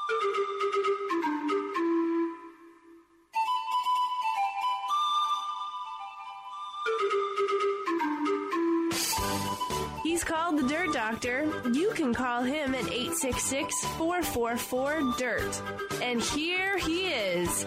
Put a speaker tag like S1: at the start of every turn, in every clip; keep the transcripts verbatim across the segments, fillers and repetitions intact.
S1: He's called the Dirt Doctor. You can call him at eight six six, four four four, D I R T. And here he is,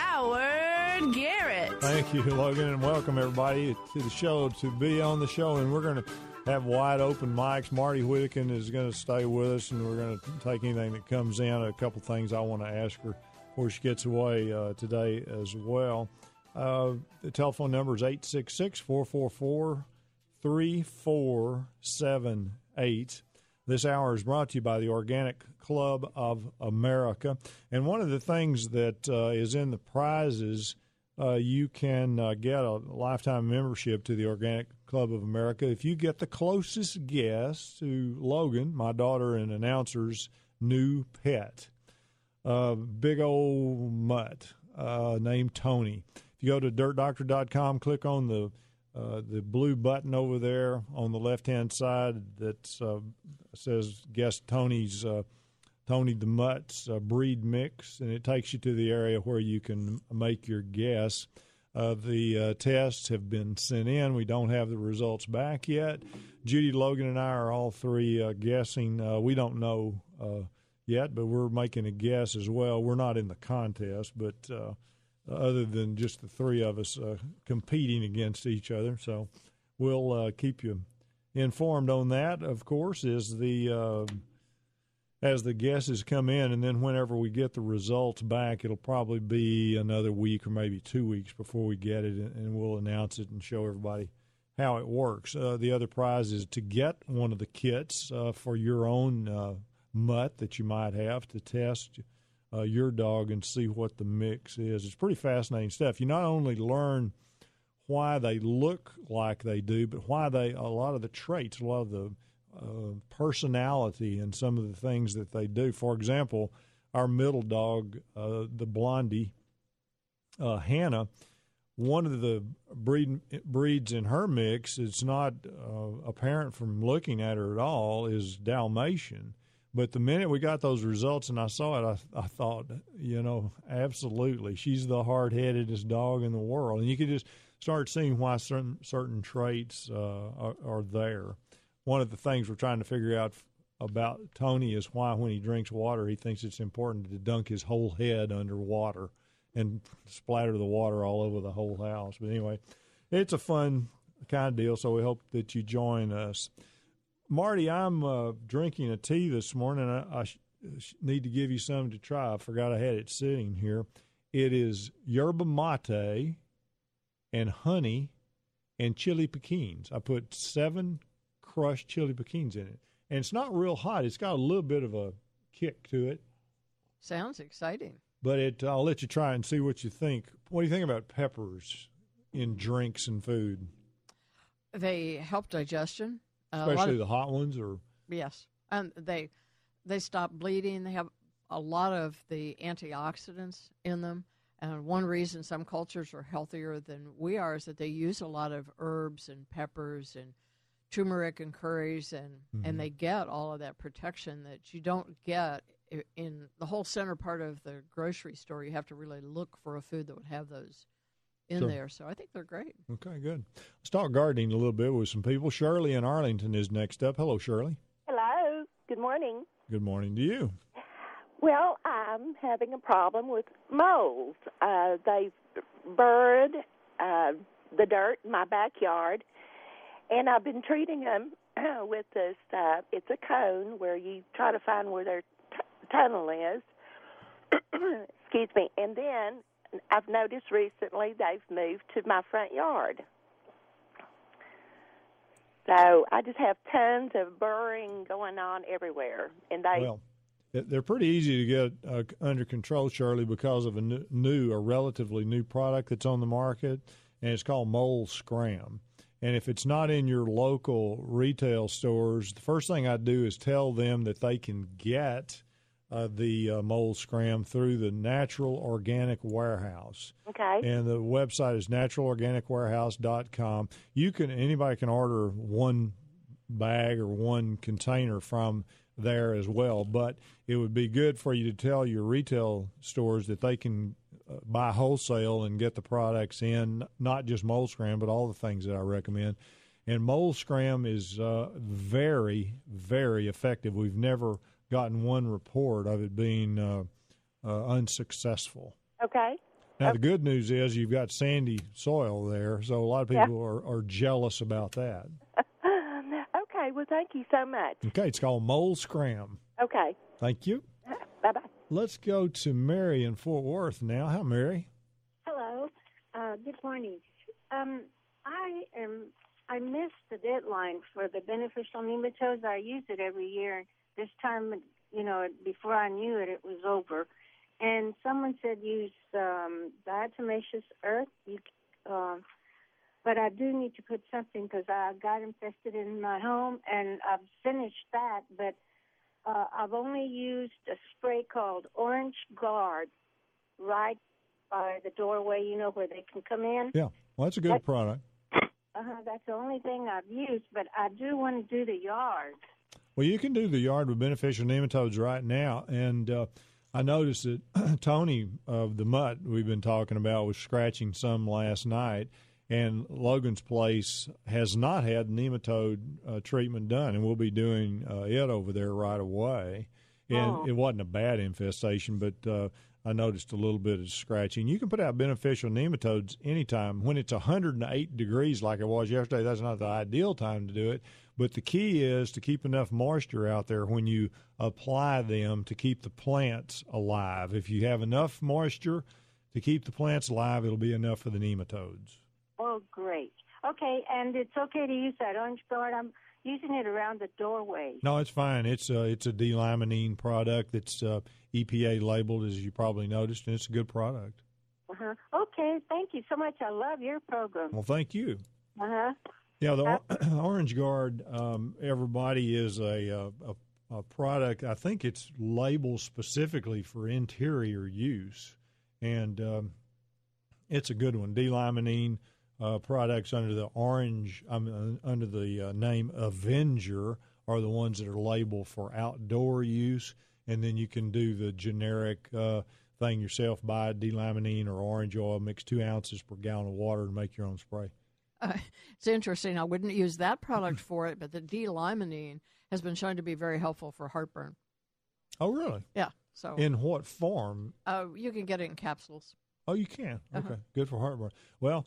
S1: Howard Garrett.
S2: Thank you, Logan, and welcome everybody to the show, to be on the show. And we're going to have wide open mics. Marty Whittakin is going to stay with us, and we're going to take anything that comes in. A couple things I want to ask her before she gets away uh, today as well. Uh, the telephone number is eight six six, four four four, three four seven eight. This hour is brought to you by the Organic Club of America. And one of the things that uh, is in the prizes, uh, you can uh, get a lifetime membership to the Organic Club of America if you get the closest guess to Logan, my daughter and announcer's new pet. Uh, big old mutt uh, named Tony. If you go to dirt doctor dot com, click on the Uh, the blue button over there on the left-hand side that uh, says "Guess Tony's uh, Tony the Mutt's uh, breed mix," and it takes you to the area where you can make your guess. Uh, the uh, tests have been sent in. We don't have the results back yet. Judy, Logan, and I are all three uh, guessing. Uh, we don't know uh, yet, but we're making a guess as well. We're not in the contest, but uh, other than just the three of us uh, competing against each other. So we'll uh, keep you informed on that, of course, as the uh, as the guesses come in. And then whenever we get the results back, it'll probably be another week or maybe two weeks before we get it, and we'll announce it and show everybody how it works. Uh, the other prize is to get one of the kits uh, for your own uh, mutt that you might have to test Uh, your dog and see what the mix is. It's pretty fascinating stuff. You not only learn why they look like they do, but why they, a lot of the traits, a lot of the uh, personality and some of the things that they do. For example, our middle dog, uh, the Blondie, uh, Hannah, one of the breed, breeds in her mix, it's not uh, apparent from looking at her at all, is Dalmatian. But the minute we got those results and I saw it, I, I thought, you know, absolutely, she's the hard-headedest dog in the world. And you could just start seeing why certain certain traits uh, are, are there. One of the things we're trying to figure out about Tony is why when he drinks water, he thinks it's important to dunk his whole head under water and splatter the water all over the whole house. But anyway, it's a fun kind of deal, so we hope that you join us. Marty, I'm uh, drinking a tea this morning. I, I sh- sh- need to give you something to try. I forgot I had it sitting here. It is yerba mate and honey and chili pekins. I put seven crushed chili pekins in it. And it's not real hot. It's got a little bit of a kick to it.
S3: Sounds exciting.
S2: But it, I'll let you try and see what you think. What do you think about peppers in drinks and food?
S3: They help digestion.
S2: Especially
S3: of,
S2: the hot ones, or
S3: yes, and they they stop bleeding. They have a lot of the antioxidants in them, and one reason some cultures are healthier than we are is that they use a lot of herbs and peppers and turmeric and curries, and mm-hmm. and they get all of that protection that you don't get in the whole center part of the grocery store. You have to really look for a food that would have those in sure. there. So I think they're great.
S2: Okay, good. Let's talk gardening a little bit with some people. Shirley in Arlington is next up. Hello, Shirley.
S4: Hello. Good morning.
S2: Good morning to you.
S4: Well, I'm having a problem with moles. Uh, they've burrowed uh, the dirt in my backyard, and I've been treating them with this, uh, it's a cone where you try to find where their t- tunnel is. Excuse me. And then I've noticed recently they've moved to my front yard. So I just have tons of burrowing going on everywhere. And they
S2: well, they're pretty easy to get uh, under control, Shirley, because of a new, a relatively new product that's on the market, and it's called Mole Scram. And if it's not in your local retail stores, the first thing I do is tell them that they can get Uh, the uh, Mole Scram through the Natural Organic Warehouse.
S4: Okay.
S2: And the website is natural organic warehouse dot com. You can anybody can order one bag or one container from there as well. But it would be good for you to tell your retail stores that they can uh, buy wholesale and get the products in, not just Mold Scram, but all the things that I recommend. And Mold Scram is uh, very, very effective. We've never gotten one report of it being uh, uh, unsuccessul.
S4: Okay.
S2: Now,
S4: okay.
S2: the good news is you've got sandy soil there, so a lot of people
S4: Yeah.
S2: are, are jealous about that.
S4: Okay, well, thank you so much.
S2: Okay, it's called Mold Scram.
S4: Okay.
S2: Thank you.
S4: Bye-bye.
S2: Let's go to Mary in Fort Worth now. Hi, Mary.
S5: Hello. Uh, good morning. Um, I am. I missed the deadline for the beneficial nematodes. I use it every year. This time, you know, before I knew it, it was over. And someone said use um, diatomaceous earth. You, uh, but I do need to put something because I got infested in my home, and I've finished that. But uh, I've only used a spray called Orange Guard right by the doorway, you know, where they can come in.
S2: Yeah, well, that's a good
S5: That's,
S2: product.
S5: Uh-huh, that's the only thing I've used, but I do want to do the yard.
S2: Well, you can do the yard with beneficial nematodes right now, and uh, I noticed that Tony of the Mutt we've been talking about was scratching some last night, and Logan's Place has not had nematode uh, treatment done, and we'll be doing uh, it over there right away. And
S5: Oh.
S2: it wasn't a bad infestation, but uh, I noticed a little bit of scratching. You can put out beneficial nematodes anytime. When it's one hundred eight degrees like it was yesterday, that's not the ideal time to do it. But the key is to keep enough moisture out there when you apply them to keep the plants alive. If you have enough moisture to keep the plants alive, it'll be enough for the nematodes.
S5: Oh, great. Okay, and it's okay to use that Orange Guard. I'm using it around the doorway.
S2: No, it's fine. It's uh, it's a D-limonene product that's uh, E P A labeled, as you probably noticed, and it's a good product.
S5: Uh-huh. Okay, thank you so much. I love your program.
S2: Well, thank you.
S5: Uh-huh.
S2: Yeah, the or- Orange Guard, um, everybody, is a, a, a product. I think it's labeled specifically for interior use, and um, it's a good one. D-limonene uh, products under the orange, um, under the uh, name Avenger are the ones that are labeled for outdoor use, and then you can do the generic uh, thing yourself. Buy D-limonene or orange oil, mix two ounces per gallon of water, and make your own spray.
S3: Uh, it's interesting. I wouldn't use that product for it, but the D-limonene has been shown to be very helpful for heartburn.
S2: Oh, really?
S3: Yeah. So
S2: In what form?
S3: uh, you can get it in capsules.
S2: Oh, you can. Okay,
S3: Uh-huh.
S2: good for heartburn. Well,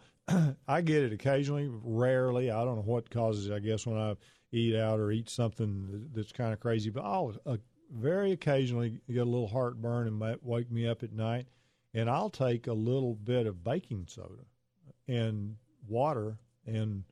S2: I get it occasionally, rarely. I don't know what causes it. I guess when I eat out or eat something that's kind of crazy, but I'll uh, very occasionally get a little heartburn and might wake me up at night, and I'll take a little bit of baking soda and water and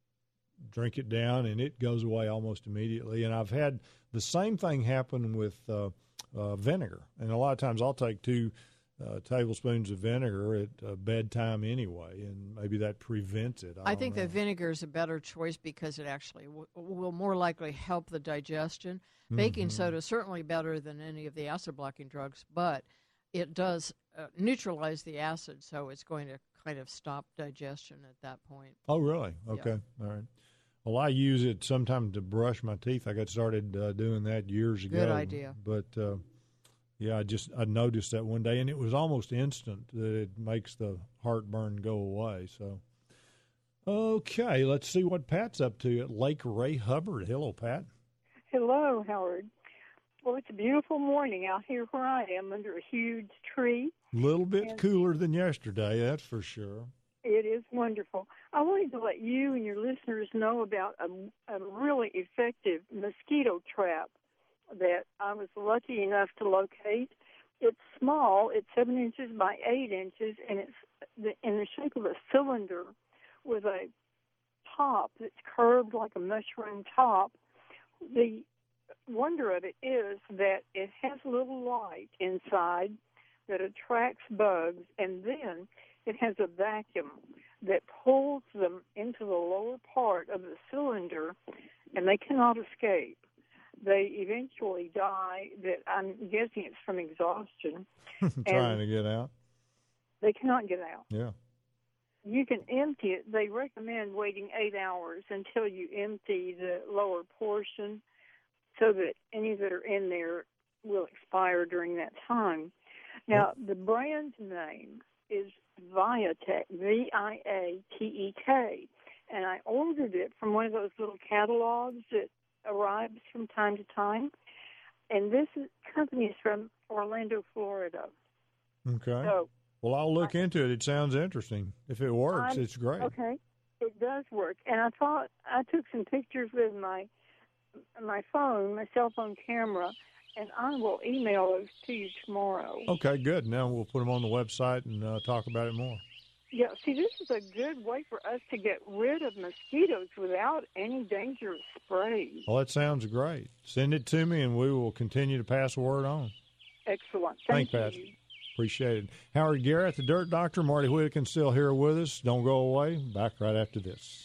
S2: drink it down, and it goes away almost immediately. And I've had the same thing happen with uh, uh, vinegar, and a lot of times I'll take two uh, tablespoons of vinegar at uh, bedtime anyway, and maybe that prevents it. I,
S3: I
S2: don't
S3: think
S2: know.
S3: that vinegar is a better choice because it actually w- will more likely help the digestion. Baking
S2: Mhm.
S3: soda is certainly better than any of the acid-blocking drugs, but it does uh, neutralize the acid, so it's going to kind of stop digestion at that point.
S2: Oh, really? Okay. All right. Well, I use it sometimes to brush my teeth. I got started uh, doing that years ago.
S3: Good idea.
S2: But, uh, yeah, I just I noticed that one day, and it was almost instant that it makes the heartburn go away. So, okay, let's see what Pat's up to at Lake Ray Hubbard. Hello, Pat.
S6: Hello, Howard. Well, it's a beautiful morning out here where I am under a huge tree.
S2: A little bit
S6: And-
S2: cooler than yesterday, that's for sure.
S6: It is wonderful. I wanted to let you and your listeners know about a, a really effective mosquito trap that I was lucky enough to locate. It's small. It's seven inches by eight inches, and it's the, in the shape of a cylinder with a top that's curved like a mushroom top. The wonder of it is that it has a little light inside that attracts bugs, and then it has a vacuum that pulls them into the lower part of the cylinder, and they cannot escape. They eventually die. That I'm guessing it's from exhaustion.
S2: Trying to get out.
S6: They cannot get out.
S2: Yeah.
S6: you can empty it. They recommend waiting eight hours until you empty the lower portion so that any that are in there will expire during that time. Now, the brand name is Viatek, V I A T E K, and I ordered it from one of those little catalogs that arrives from time to time, and this is, company is from Orlando, Florida.
S2: Okay.
S6: So,
S2: well, I'll look I, into it. It sounds interesting. If it works,
S6: I'm,
S2: it's great.
S6: Okay, it does work, and I thought I took some pictures with my my phone, my cell phone camera, and I will email those to you tomorrow.
S2: Okay, good. Now we'll put them on the website and uh, talk about it more.
S6: Yeah, see, this is a good way for us to get rid of mosquitoes without any dangerous sprays.
S2: Well, that sounds great. Send it to me, and we will continue to pass the word on.
S6: Excellent. Thank
S2: Thank
S6: you.
S2: Pat. Appreciate it. Howard Garrett, the Dirt Doctor. Marty Whittakin still here with us. Don't go away. Back right after this.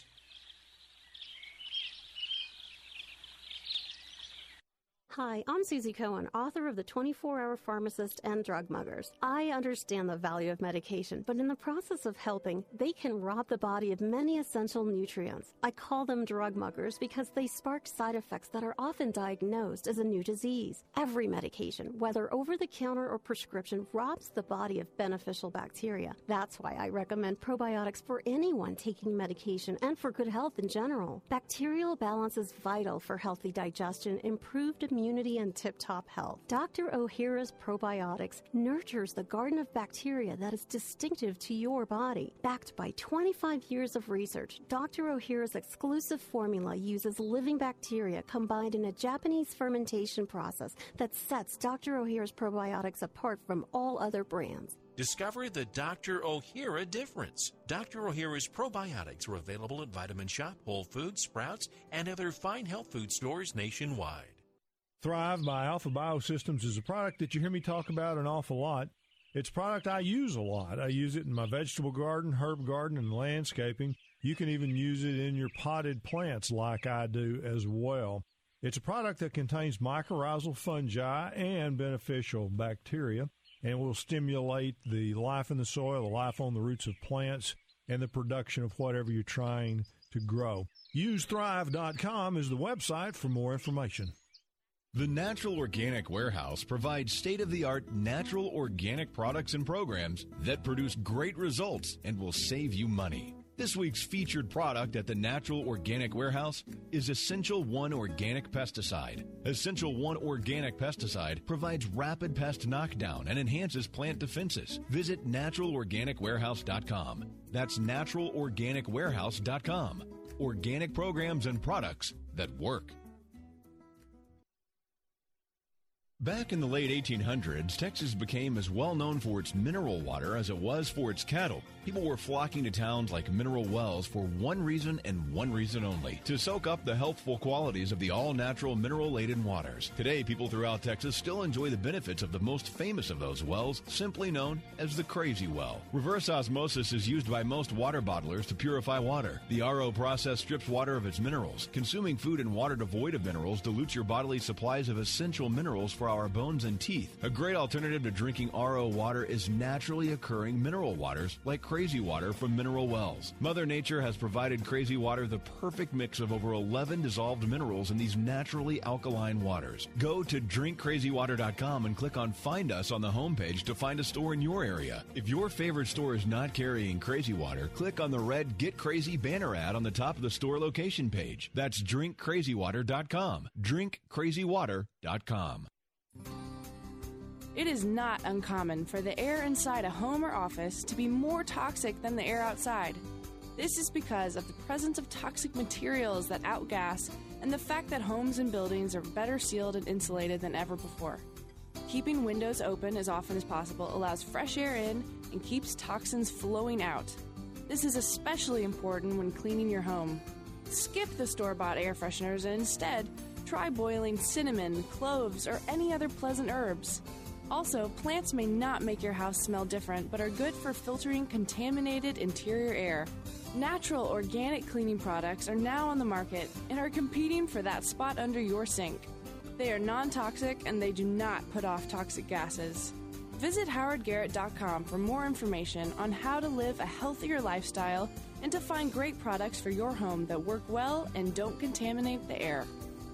S7: Hi, I'm Susie Cohen, author of The twenty-four hour Pharmacist and Drug Muggers. I understand the value of medication, but in the process of helping, they can rob the body of many essential nutrients. I call them drug muggers because they spark side effects that are often diagnosed as a new disease. Every medication, whether over-the-counter or prescription, robs the body of beneficial bacteria. That's why I recommend probiotics for anyone taking medication and for good health in general. Bacterial balance is vital for healthy digestion, improved immunity, immunity and tip-top health. Doctor Ohhira's Probiotics nurtures the garden of bacteria that is distinctive to your body. Backed by twenty-five years of research, Doctor Ohhira's exclusive formula uses living bacteria combined in a Japanese fermentation process that sets Doctor Ohhira's Probiotics apart from all other brands.
S8: Discover the Doctor Ohhira difference. Doctor Ohhira's probiotics are available at Vitamin Shop, Whole Foods, Sprouts, and other fine health food stores nationwide.
S2: Thrive by Alpha Biosystems is a product that you hear me talk about an awful lot. It's a product I use a lot. I use it in my vegetable garden, herb garden, and landscaping. You can even use it in your potted plants like I do as well. It's a product that contains mycorrhizal fungi and beneficial bacteria and will stimulate the life in the soil, the life on the roots of plants, and the production of whatever you're trying to grow. use thrive dot com is the website for more information.
S9: The Natural Organic Warehouse provides state-of-the-art natural organic products and programs that produce great results and will save you money. This week's featured product at the Natural Organic Warehouse is Essential One Organic Pesticide. Essential One Organic Pesticide provides rapid pest knockdown and enhances plant defenses. Visit natural organic warehouse dot com. That's natural organic warehouse dot com. Organic programs and products that work. Back in the late eighteen hundreds, Texas became as well known for its mineral water as it was for its cattle. People were flocking to towns like Mineral Wells for one reason and one reason only, to soak up the healthful qualities of the all-natural mineral-laden waters. Today, people throughout Texas still enjoy the benefits of the most famous of those wells, simply known as the Crazy Well. Reverse osmosis is used by most water bottlers to purify water. The R O process strips water of its minerals. Consuming food and water devoid of minerals dilutes your bodily supplies of essential minerals for our bones and teeth. A great alternative to drinking R O water is naturally occurring mineral waters like Crazy Water from Mineral Wells. Mother Nature has provided Crazy Water the perfect mix of over eleven dissolved minerals in these naturally alkaline waters. Go to drink crazy water dot com and click on Find Us on the homepage to find a store in your area. If your favorite store is not carrying Crazy Water, click on the red Get Crazy banner ad on the top of the store location page. That's drink crazy water dot com. drink crazy water dot com.
S1: It is not uncommon for the air inside a home or office to be more toxic than the air outside. This is because of the presence of toxic materials that outgas and the fact that homes and buildings are better sealed and insulated than ever before. Keeping windows open as often as possible allows fresh air in and keeps toxins flowing out. This is especially important when cleaning your home. Skip the store-bought air fresheners and instead try boiling cinnamon, cloves, or any other pleasant herbs. Also, plants may not make your house smell different, but are good for filtering contaminated interior air. Natural organic cleaning products are now on the market and are competing for that spot under your sink. They are non-toxic and they do not put off toxic gases. Visit howard garrett dot com for more information on how to live a healthier lifestyle and to find great products for your home that work well and don't contaminate the air.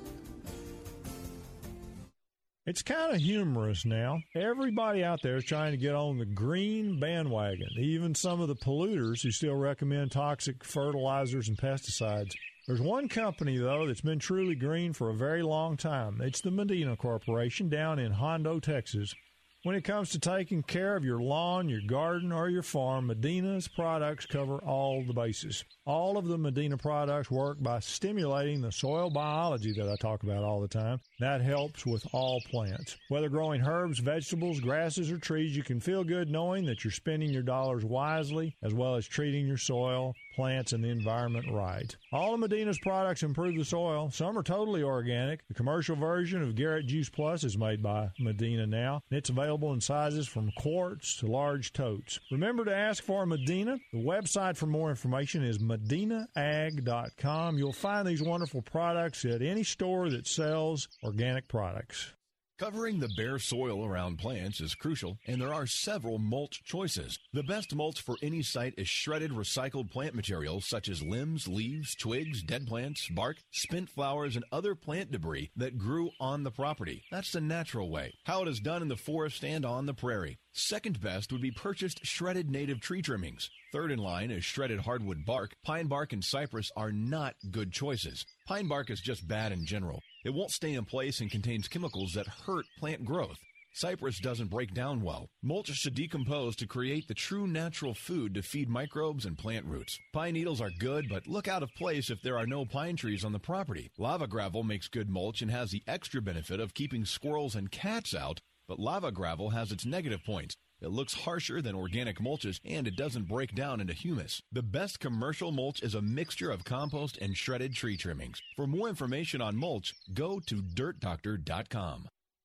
S2: It's kind of humorous now. Everybody out there is trying to get on the green bandwagon, even some of the polluters who still recommend toxic fertilizers and pesticides. There's one company, though, that's been truly green for a very long time. It's the Medina Corporation down in Hondo, Texas. When it comes to taking care of your lawn, your garden, or your farm, Medina's products cover all the bases. All of the Medina products work by stimulating the soil biology that I talk about all the time. That helps with all plants. Whether growing herbs, vegetables, grasses, or trees, you can feel good knowing that you're spending your dollars wisely as well as treating your soil, plants, and the environment right. All of Medina's products improve the soil. Some are totally organic. The commercial version of Garrett Juice Plus is made by Medina now, and it's available in sizes from quarts to large totes. Remember to ask for Medina. The website for more information is medina ag dot com. You'll find these wonderful products at any store that sells organic products.
S9: Covering the bare soil around plants is crucial, and there are several mulch choices. The best mulch for any site is shredded recycled plant material such as limbs, leaves, twigs, dead plants, bark, spent flowers, and other plant debris that grew on the property. That's the natural way, how it is done in the forest and on the prairie. Second best would be purchased shredded native tree trimmings. Third in line is shredded hardwood bark. Pine bark and cypress are not good choices. Pine bark is just bad in general. It won't stay in place and contains chemicals that hurt plant growth. Cypress doesn't break down well. Mulch should decompose to create the true natural food to feed microbes and plant roots. Pine needles are good, but look out of place if there are no pine trees on the property. Lava gravel makes good mulch and has the extra benefit of keeping squirrels and cats out, but lava gravel has its negative points. It looks harsher than organic mulches, and it doesn't break down into humus. The best commercial mulch is a mixture of compost and shredded tree trimmings. For more information on mulch, go to dirt doctor dot com.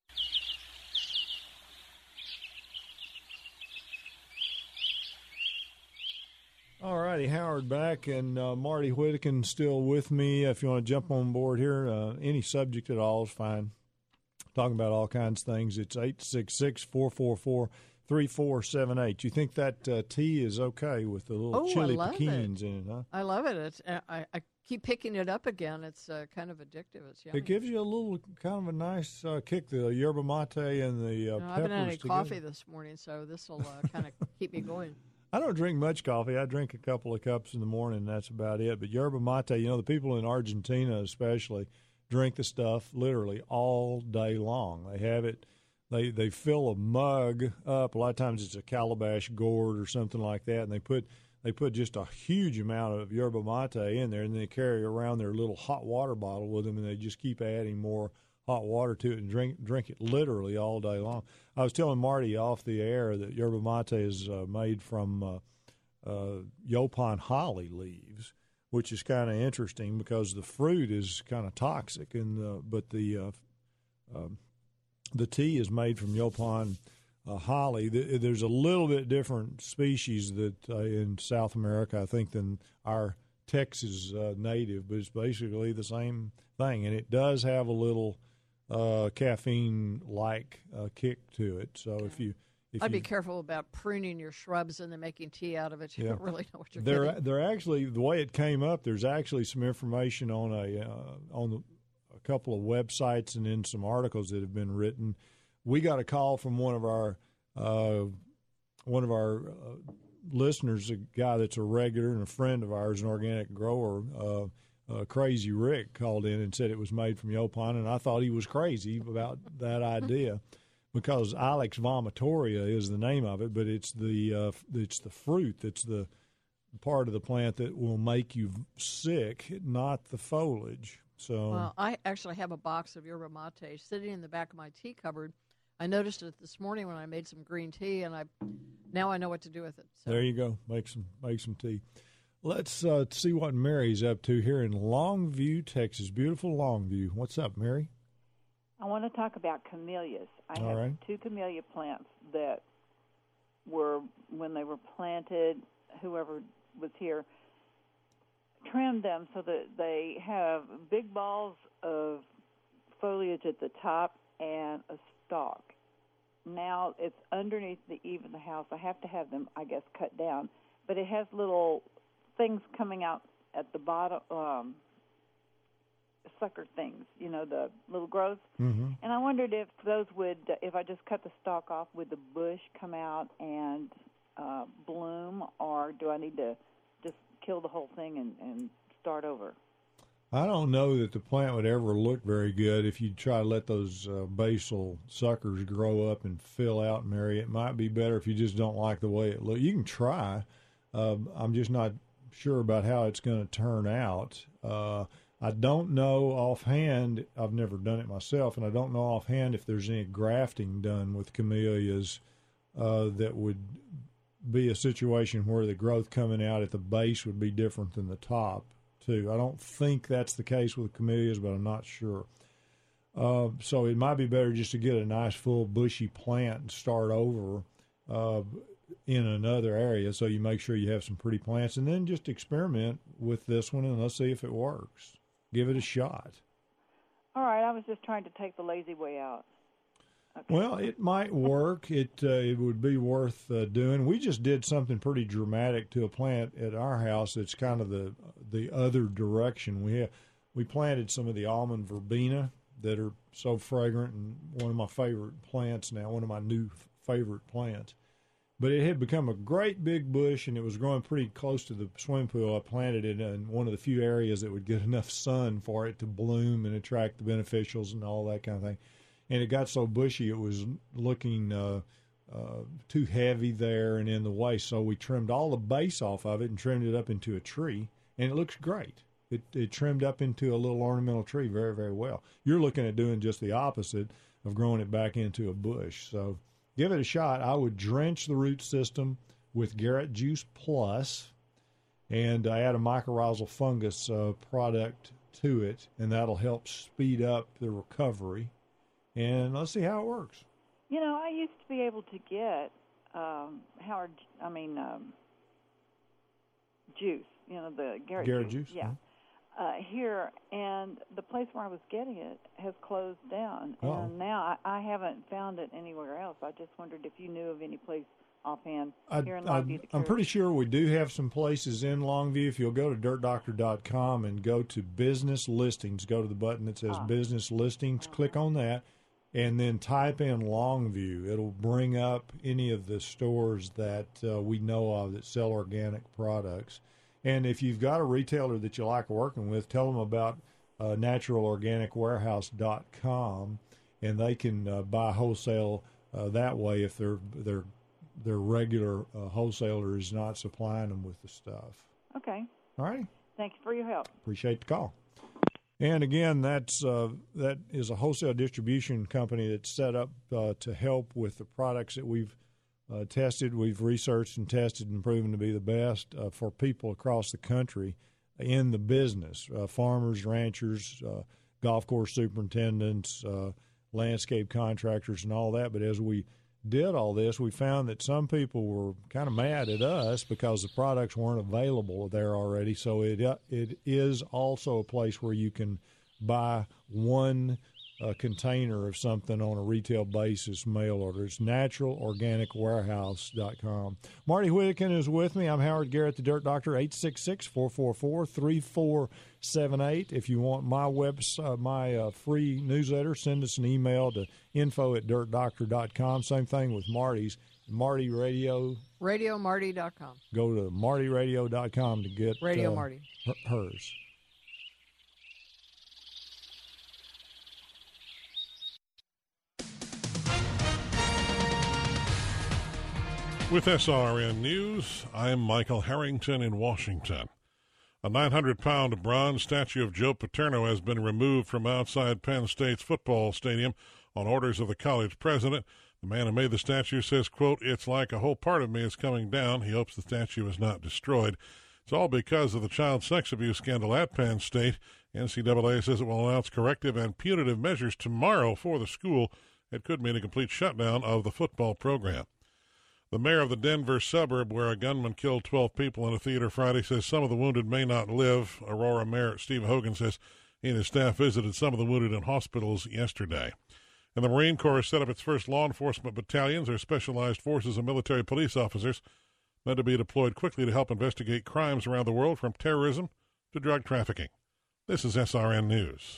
S2: All righty, Howard back, and uh, Marty Whittakin still with me. If you want to jump on board here, uh, any subject at all is fine. Talking about all kinds of things. It's eight six six, four four four, three four seven eight. You think that uh, tea is okay with the little
S3: Oh,
S2: chili
S3: I love
S2: pecans
S3: it.
S2: in it, huh?
S3: I love it. It's, uh, I, I keep picking it up again. It's uh, kind of addictive. It's yummy.
S2: It gives you a little kind of a nice uh, kick, the yerba mate and the uh,
S3: No, I
S2: peppers
S3: haven't had any
S2: together.
S3: coffee this morning, so this will uh, kind of keep me going.
S2: I don't drink much coffee. I drink a couple of cups in the morning, and that's about it. But yerba mate, you know, the people in Argentina especially drink the stuff literally all day long. They have it. They they fill a mug up. A lot of times it's a calabash gourd or something like that, and they put they put just a huge amount of yerba mate in there, and they carry around their little hot water bottle with them, and they just keep adding more hot water to it and drink drink it literally all day long. I was telling Marty off the air that yerba mate is uh, made from uh, uh, Yaupon holly leaves, which is kind of interesting because the fruit is kind of toxic, and uh, but the uh, um, the tea is made from Yaupon uh, holly. There's a little bit different species that uh, in South America, I think, than our Texas uh, native, but it's basically the same thing, and it does have a little uh, caffeine-like uh, kick to it. So if you If
S3: I'd
S2: you,
S3: be careful about pruning your shrubs and then making tea out of it. You
S2: Yeah.
S3: don't really know what you're
S2: They're
S3: getting.
S2: they're actually the way it came up. There's actually some information on a uh, on the, a couple of websites and in some articles that have been written. We got a call from one of our uh, one of our uh, listeners, a guy that's a regular and a friend of ours, an organic grower. Uh, uh, Crazy Rick called in and said it was made from Yaupon, and I thought he was crazy about that idea. Because Ilex vomitoria is the name of it, but it's the uh, it's the fruit that's the part of the plant that will make you sick, not the foliage. So,
S3: Well, I actually have a box of yerba mate sitting in the back of my tea cupboard. I noticed it this morning when I made some green tea, and I now I know what to do with it. So.
S2: there you go. Make some make some tea. Let's uh, see what Mary's up to here in Longview, Texas. Beautiful Longview. What's up, Mary?
S10: I want to talk about camellias. I
S2: All
S10: have
S2: right.
S10: two camellia plants that were, when they were planted, whoever was here, trimmed them so that they have big balls of foliage at the top and a stalk. now it's underneath the eave of the house. I have to have them, I guess, cut down. But it has little things coming out at the bottom, um, sucker things, you know, the little growths.
S2: Mm-hmm.
S10: And I wondered if those would, if I just cut the stalk off, would the bush come out and uh, bloom, or do I need to just kill the whole thing and, and start over?
S2: I don't know that the plant would ever look very good if you try to let those uh, basal suckers grow up and fill out, Mary. It might be better if you just don't like the way it looks. You can try. Uh, I'm just not sure about how it's going to turn out. Uh, I don't know offhand. I've never done it myself, and I don't know offhand if there's any grafting done with camellias uh, that would be a situation where the growth coming out at the base would be different than the top, too. I don't think that's the case with camellias, but I'm not sure. Uh, so it might be better just to get a nice, full, bushy plant and start over uh, in another area, so you make sure you have some pretty plants, and then just experiment with this one, and let's see if it works. Give it a shot.
S10: All right, I was just trying to take the lazy way out. Okay.
S2: Well, it might work. It uh, it would be worth uh, doing. We just did something pretty dramatic to a plant at our house. It's kind of the the other direction. We have, we planted some of the almond verbena that are so fragrant and one of my favorite plants now, one of my new favorite plants. But it had become a great big bush, and it was growing pretty close to the swimming pool. I planted it in one of the few areas that would get enough sun for it to bloom and attract the beneficials and all that kind of thing. And it got so bushy it was looking uh, uh, too heavy there and in the way. So we trimmed all the base off of it and trimmed it up into a tree, and it looks great. It, it trimmed up into a little ornamental tree very, very well. You're looking at doing just the opposite of growing it back into a bush. So give it a shot. I would drench the root system with Garrett Juice Plus and uh, add a mycorrhizal fungus uh, product to it, and that'll help speed up the recovery. And let's see how it works.
S10: You know, I used to be able to get um, Howard, I mean, um, juice, you know, the Garrett,
S2: Garrett
S10: juice.
S2: juice?
S10: Yeah.
S2: Mm-hmm.
S10: Uh, here, and the place where I was getting it has closed down,
S2: Oh.
S10: and now I, I haven't found it anywhere else. I just wondered if you knew of any place offhand
S2: I,
S10: here in
S2: I,
S10: Longview.
S2: I'm pretty sure we do have some places in Longview. If you'll go to dirt doctor dot com and go to business listings, go to the button that says
S10: Ah.
S2: business listings, click on that, and then type in Longview. It'll bring up any of the stores that uh, we know of that sell organic products. And if you've got a retailer that you like working with, tell them about uh, natural organic warehouse dot com, and they can uh, buy wholesale uh, that way if their their their regular uh, wholesaler is not supplying them with the stuff.
S10: Okay.
S2: All right.
S10: Thank you for your help.
S2: Appreciate the call. And again, that's uh, that is a wholesale distribution company that's set up uh, to help with the products that we've Uh, tested, we've researched and tested and proven to be the best uh, for people across the country in the business, uh, farmers, ranchers, uh, golf course superintendents, uh, landscape contractors, and all that. But as we did all this, we found that some people were kind of mad at us because the products weren't available there already. So it uh, it is also a place where you can buy one a container of something on a retail basis, mail order. It's natural organic warehouse dot com. Marty Whittakin is with me. I'm Howard Garrett, the Dirt Doctor, eight six six, four four four, three four seven eight. If you want my webs, uh, my uh, free newsletter, send us an email to info at dirt doctor dot com. Same thing with Marty's. Marty Radio.
S3: radio marty dot com.
S2: Go to marty radio dot com to get
S3: Radio
S2: uh,
S3: Marty.
S2: her- hers.
S11: With S R N News, I'm Michael Harrington in Washington. A nine hundred pound bronze statue of Joe Paterno has been removed from outside Penn State's football stadium on orders of the college president. The man who made the statue says, quote, "It's like a whole part of me is coming down." He hopes the statue is not destroyed. It's all because of the child sex abuse scandal at Penn State. N C double A says it will announce corrective and punitive measures tomorrow for the school. It could mean a complete shutdown of the football program. The mayor of the Denver suburb where a gunman killed twelve people in a theater Friday says some of the wounded may not live. Aurora Mayor Steve Hogan says he and his staff visited some of the wounded in hospitals yesterday. And the Marine Corps has set up its first law enforcement battalions, or specialized forces of military police officers, meant to be deployed quickly to help investigate crimes around the world, from terrorism to drug trafficking. This is S R N News.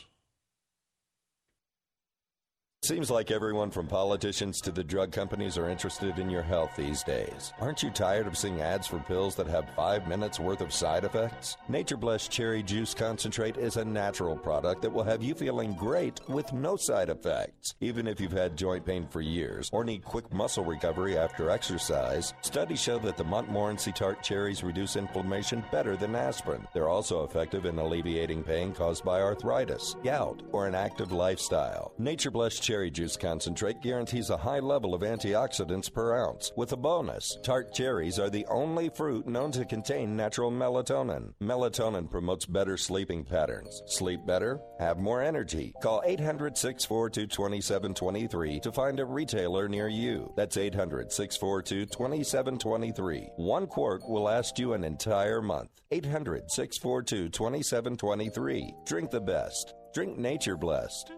S12: Seems like everyone from politicians to the drug companies are interested in your health these days. Aren't you tired of seeing ads for pills that have five minutes worth of side effects? Nature Blessed Cherry Juice Concentrate is a natural product that will have you feeling great with no side effects. Even if you've had joint pain for years or need quick muscle recovery after exercise, studies show that the Montmorency tart cherries reduce inflammation better than aspirin. They're also effective in alleviating pain caused by arthritis, gout, or an active lifestyle. Nature Blessed Cherry Juice Concentrate guarantees a high level of antioxidants per ounce. With a bonus, tart cherries are the only fruit known to contain natural melatonin. Melatonin promotes better sleeping patterns. Sleep better? Have more energy. Call eight hundred, six four two, two seven two three to find a retailer near you. That's eight hundred, six four two, two seven two three. One quart will last you an entire month. eight hundred, six four two, two seven two three. Drink the best. Drink Nature Blessed.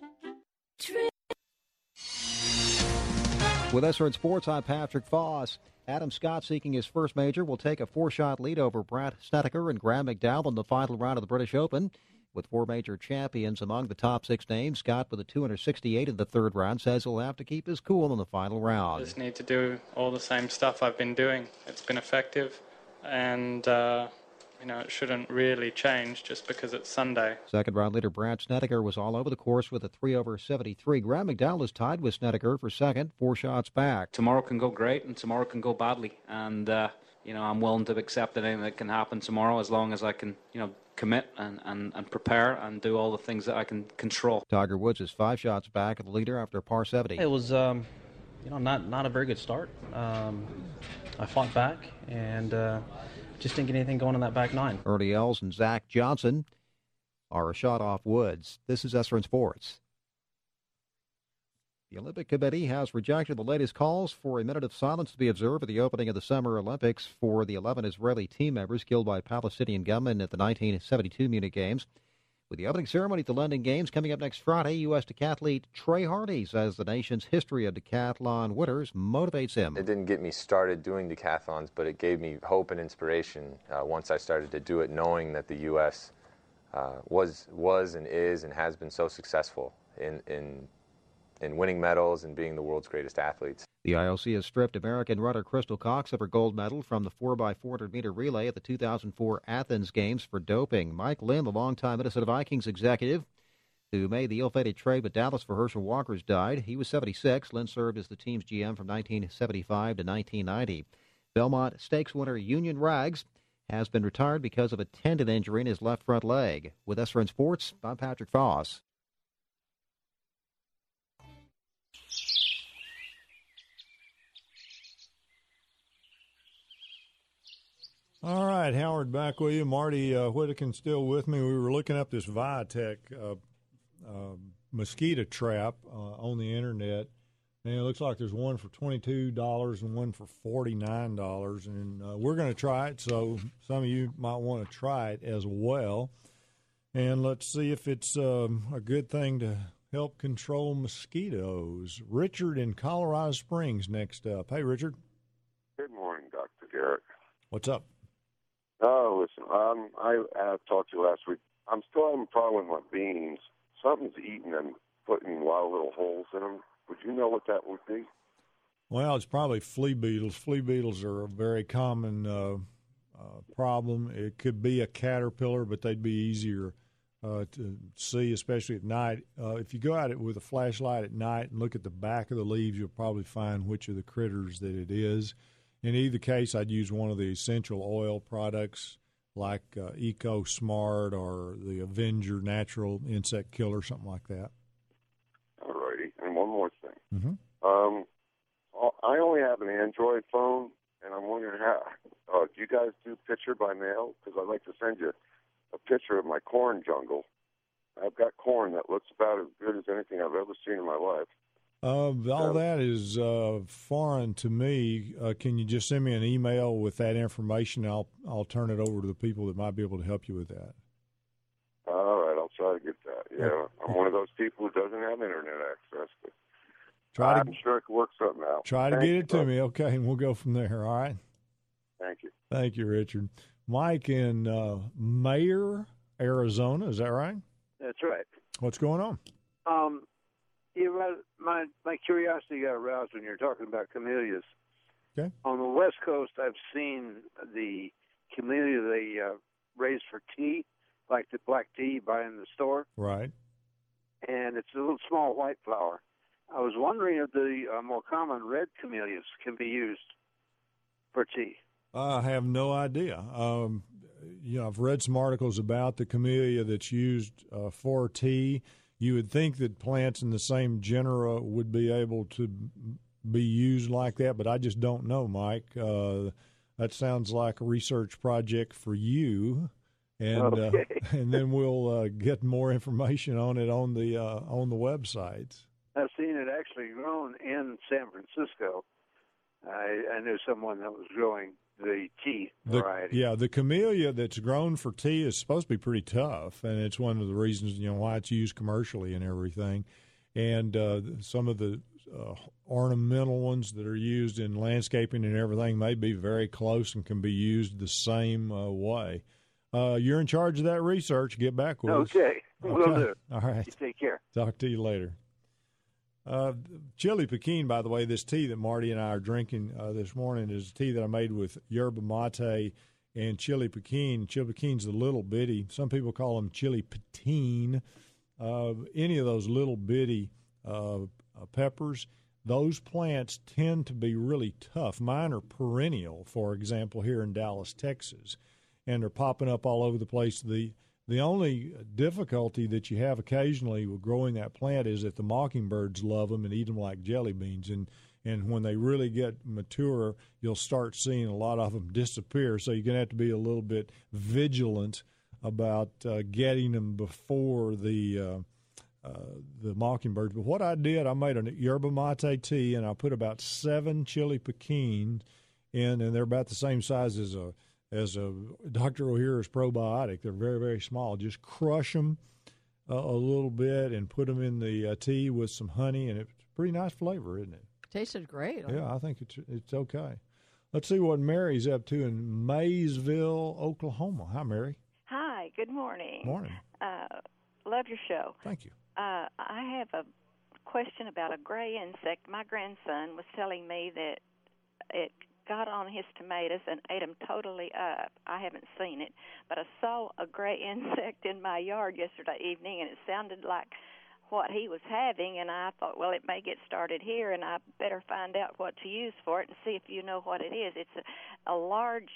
S13: With S R N Sports, I'm Patrick Foss. Adam Scott, seeking his first major, will take a four-shot lead over Brad Snedeker and Graham McDowell in the final round of the British Open. With four major champions among the top six names, Scott, with a two sixty-eight in the third round, says he'll have to keep his cool in the final round.
S14: I just need to do all the same stuff I've been doing. It's been effective, and uh, you know, it shouldn't really change just because it's Sunday.
S13: Second round leader Brad Snedeker was all over the course with a three over seventy-three. Graham McDowell is tied with Snedeker for second, four shots back.
S15: Tomorrow can go great and tomorrow can go badly. And, uh, you know, I'm willing to accept anything that can happen tomorrow as long as I can, you know, commit and, and, and prepare and do all the things that I can control.
S13: Tiger Woods is five shots back at the leader after par seventy.
S16: It was, um, you know, not, not a very good start. Um, I fought back and... Uh, Just didn't get anything going on that back nine.
S13: Ernie Els and Zach Johnson are a shot off Woods. This is S R N Sports. The Olympic Committee has rejected the latest calls for a minute of silence to be observed at the opening of the Summer Olympics for the eleven Israeli team members killed by Palestinian gunmen at the nineteen seventy-two Munich Games. With the opening ceremony at the London Games coming up next Friday, U S decathlete Trey Hardy says the nation's history of decathlon winners motivates him.
S17: It didn't get me started doing decathlons, but it gave me hope and inspiration uh, once I started to do it, knowing that the U S uh, was was and is and has been so successful in, in, in winning medals and being the world's greatest athletes.
S13: The I O C has stripped American runner Crystal Cox of her gold medal from the four by four hundred meter relay at the two thousand four Athens Games for doping. Mike Lynn, the longtime Minnesota Vikings executive, who made the ill-fated trade with Dallas for Herschel Walker's, died. He was seventy-six. Lynn served as the team's G M from nineteen seventy-five to nineteen ninety. Belmont Stakes winner Union Rags has been retired because of a tendon injury in his left front leg. With S R N Sports, I'm Patrick Foss.
S2: All right, Howard, back with you. Marty uh, Whittakin's still with me. We were looking up this Viatech uh, uh, mosquito trap uh, on the internet, and it looks like there's one for twenty-two dollars and one for forty-nine dollars, and uh, we're going to try it, so some of you might want to try it as well. And let's see if it's um, a good thing to help control mosquitoes. Richard in Colorado Springs next up. Hey, Richard.
S18: Good morning, Doctor Garrett.
S2: What's up?
S18: Oh, listen, um, I, I talked to you last week. I'm still having a problem with my beans. Something's eating them, putting a lot of little holes in them. Would you know what that would be?
S2: Well, it's probably flea beetles. Flea beetles are a very common uh, uh, problem. It could be a caterpillar, but they'd be easier uh, to see, especially at night. Uh, if you go out with a flashlight at night and look at the back of the leaves, you'll probably find which of the critters that it is. In either case, I'd use one of the essential oil products like uh, Eco Smart or the Avenger Natural Insect Killer, something like that.
S18: All righty. And one more thing.
S2: Mm-hmm.
S18: Um, I only have an Android phone, and I'm wondering how, uh, do you guys do picture by mail? Because I'd like to send you a picture of my corn jungle. I've got corn that looks about as good as anything I've ever seen in my life.
S2: Uh, all that is uh, foreign to me. Uh, can you just send me an email with that information? I'll I'll turn it over to the people that might be able to help you with that.
S18: All right, I'll try to get that. Yeah, I'm one of those people who doesn't have internet access. But
S2: Try to,
S18: I'm sure I can work something out.
S2: Try to
S18: Thank
S2: get
S18: you,
S2: it to
S18: brother.
S2: me, okay, and we'll go from there, all right?
S18: Thank you.
S2: Thank you, Richard. Mike in uh, Mayer, Arizona, is that right?
S19: That's right.
S2: What's going on?
S19: Um, you know, my my curiosity got aroused when you were talking about camellias.
S2: Okay.
S19: On the West Coast, I've seen the camellia they uh, raise for tea, like the black tea you buy in the store,
S2: Right.
S19: and it's a little small white flower. I was wondering if the uh, more common red camellias can be used for tea.
S2: I have no idea. Um, you know, I've read some articles about the camellia that's used uh, for tea. You would think that plants in the same genera would be able to be used like that, but I just don't know, Mike. Uh, that sounds like a research project for you, and
S19: Okay.
S2: uh, and then we'll uh, get more information on it on the uh, on the websites.
S19: I've seen it actually grown in San Francisco. I, I knew someone that was growing the tea
S2: The,
S19: variety.
S2: yeah, the camellia that's grown for tea is supposed to be pretty tough, and it's one of the reasons, you know, why it's used commercially and everything. And uh, some of the uh, ornamental ones that are used in landscaping and everything may be very close and can be used the same uh, way. Uh, you're in charge of that research. Get back with us.
S19: Okay, will do.
S2: All right.
S19: You take care.
S2: Talk to you later. Uh, Chili Pekin, by the way, this tea that Marty and I are drinking uh, this morning is tea that I made with yerba mate and Chili Pekin. Chili Pekin's the little bitty. Some people call them Chili Petine. Uh, any of those little bitty uh, uh, peppers, those plants tend to be really tough. Mine are perennial, for example, here in Dallas, Texas, and they're popping up all over the place. The The only difficulty that you have occasionally with growing that plant is that the mockingbirds love them and eat them like jelly beans. And, and when they really get mature, you'll start seeing a lot of them disappear. So you're going to have to be a little bit vigilant about uh, getting them before the uh, uh, the mockingbirds. But what I did, I made a yerba mate tea, and I put about seven Chili Pekin in, and they're about the same size as a as a Doctor O'Hara's probiotic. They're very, very small. Just crush them uh, a little bit and put them in the uh, tea with some honey, and it's a pretty nice flavor, isn't it?
S3: Tasted great.
S2: Yeah, I think it's it's okay. Let's see what Mary's up to in Maysville, Oklahoma. Hi, Mary.
S20: Hi, good morning.
S2: Morning.
S20: Uh, love your show.
S2: Thank you.
S20: Uh, I have a question about a gray insect. My grandson was telling me that it got on his tomatoes and ate them totally up. I haven't seen it, but I saw a gray insect in my yard yesterday evening, and it sounded like what he was having, and I thought, well, it may get started here, and I better find out what to use for it and see if you know what it is. It's a, a large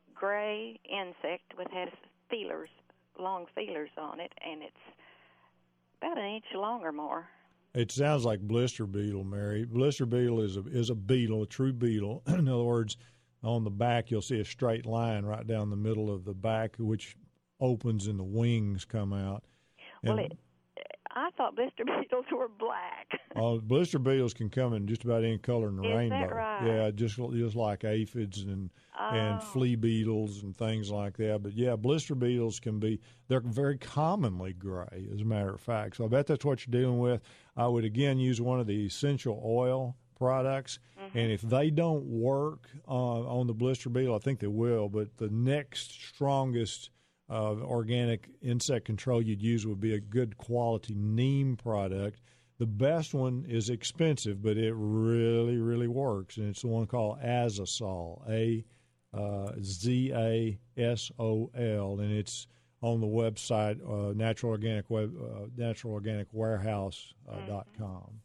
S20: gray insect with has feelers, long feelers on it, and it's about an inch long or more.
S2: It sounds like blister beetle, Mary. Blister beetle is a is a beetle, a true beetle. In other words, on the back you'll see a straight line right down the middle of the back, which opens and the wings come out. And,
S20: Well, it, I thought blister beetles were black.
S2: uh, blister beetles can come in just about any color in the
S20: Is that
S2: rainbow.
S20: right?
S2: Yeah, just just like aphids and and
S20: Oh.
S2: flea beetles and things like that. But yeah, blister beetles can be, they're very commonly gray, as a matter of fact. So I bet that's what you're dealing with. I would again use one of the essential oil products, and if they don't work uh, on the blister beetle, I think they will. But the next strongest uh, organic insect control you'd use would be a good quality neem product. The best one is expensive, but it really, really works, and it's the one called Azasol, A uh, Z A S O L, and it's on the website uh, Natural Organic Web, uh, Natural Organic Warehouse uh,
S20: Mm-hmm.
S2: dot com.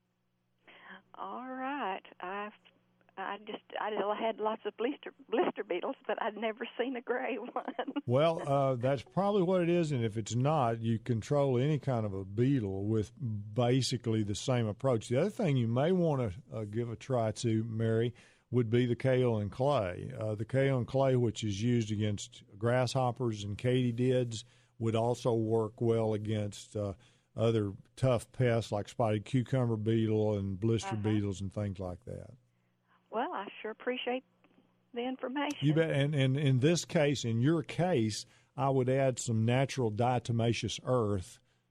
S20: All right. I I just I had lots of blister blister beetles, but I'd never seen a gray one.
S2: Well, uh, that's probably what it is, and if it's not, you control any kind of a beetle with basically the same approach. The other thing you may want to uh, give a try to, Mary, would be the kaolin clay. Uh, the kaolin clay, which is used against grasshoppers and katydids, would also work well against uh, other tough pests like spotted cucumber beetle and blister
S20: Uh-huh.
S2: beetles and things like that.
S20: Well, I sure appreciate the information.
S2: You bet. And, and in this case, in your case, I would add some natural diatomaceous earth